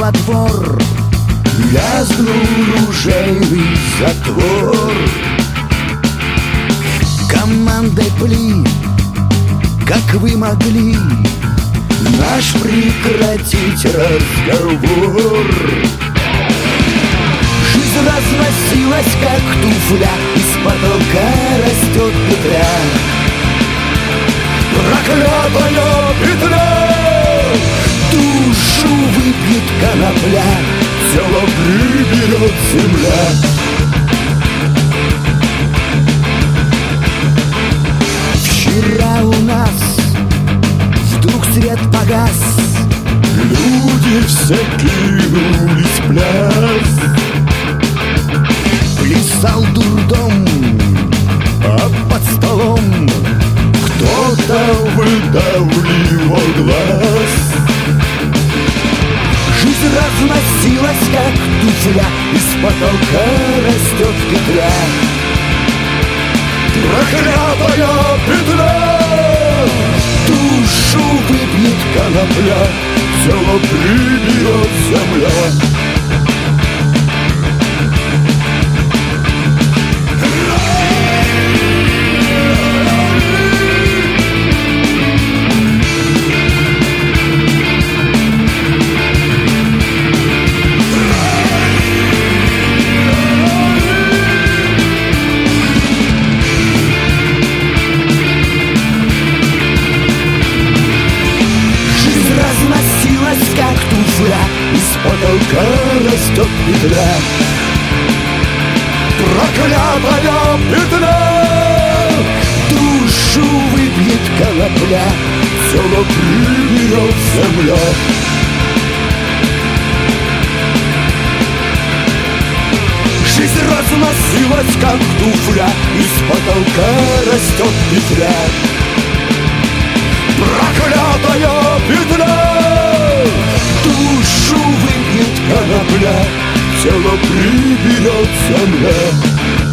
во двор, лязгнул ружейный затвор. Командой пли, как вы могли наш прекратить разговор. Жизнь разносилась, как туфля, из потолка растет петля. Проклятая петля! Душу выпьет конопля, тело приберет земля. Вчера у нас вдруг свет погас, люди все кинулись в пляс. Плясал дурдом, а под столом кто-то выдавливал глаз. Жизнь разносилась, как туфля, из потолка растет петля. Проклятая петля! Душу выпьет конопля, тело приберет земля. Как туфля, из потолка растет петля. Проклятая петля! Душу выпьет конопля, тело приберет земля. Жизнь разносилась, как туфля, из потолка растет петля. Проклятая петля! Душу выпьет конопля, тело приберет земля.